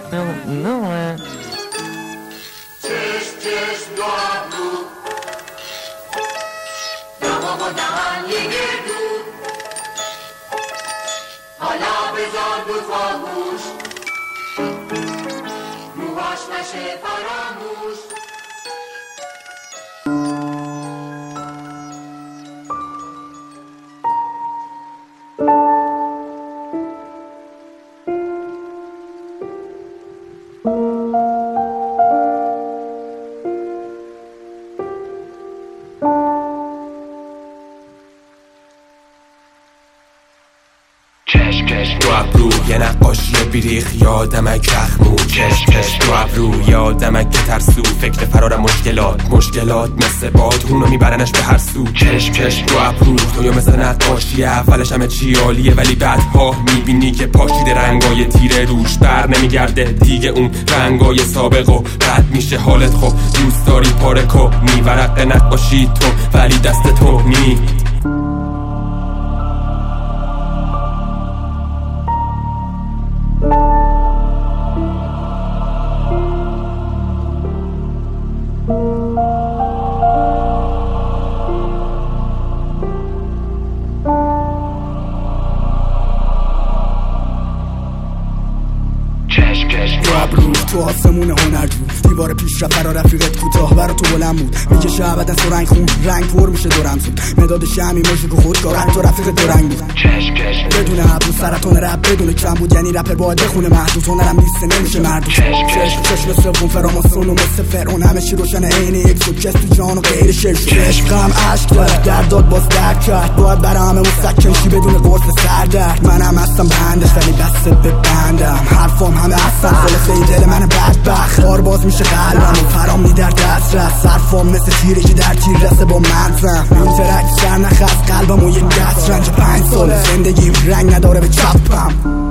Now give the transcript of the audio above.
چشم دو ابرو دماغ و دهن یه گردو حالا بذار بود خاموش موهاش نشه فراموش چشم دو ابرو یه نقاشی بیریخ یادمک رخمو چشم دو ابرو یادمک که ترسو فکر فرار مشکلات مثل باد اونو میبرنش به هر سو چشم دو ابرو تو یا مثل نقاشی اولش همه چی عالیه ولی بعدها میبینی که پاشیده رنگای تیره روش بر نمیگرده دیگه اون رنگای سابق و بد میشه حالت خوب دوست داری پاره کنی ورق نقاشی تو ولی دست تو نی دو ابرو تو آسمون هنرجو دیوار پیشرفت فرا رفیقت کوتاه برا تو بلند بود میکشه ابدا تو رنگ خون رنگ پر میشه دورم سود مداد شمی موزیک و خودکار تو رفیق دو رنگ بود بدون ابرو سرطان رپ بدون کم بود یعنی رپر باید بخونه محدود هنرم نیست نمیشه مردود چشم سوم فراماسون و مثل فرعون همه چی روشن عین یک سوکس تو جان و غیر شش عشقم عشق داره درد داد باز درد کرد باید برا همه مسکن شی بدون قرص سردرد منم هستم بندش ولی دست ببندم حرفام همه اصلا خلصه دل من بدبخت بار باز میشه قلبم و فرام می در دسترس صرفام مثل تیره که در تیر رسه با مغزم این ترک سر نخست قلبم و یک دست رنج 5 سال زندگیم رنگ نداره به چپم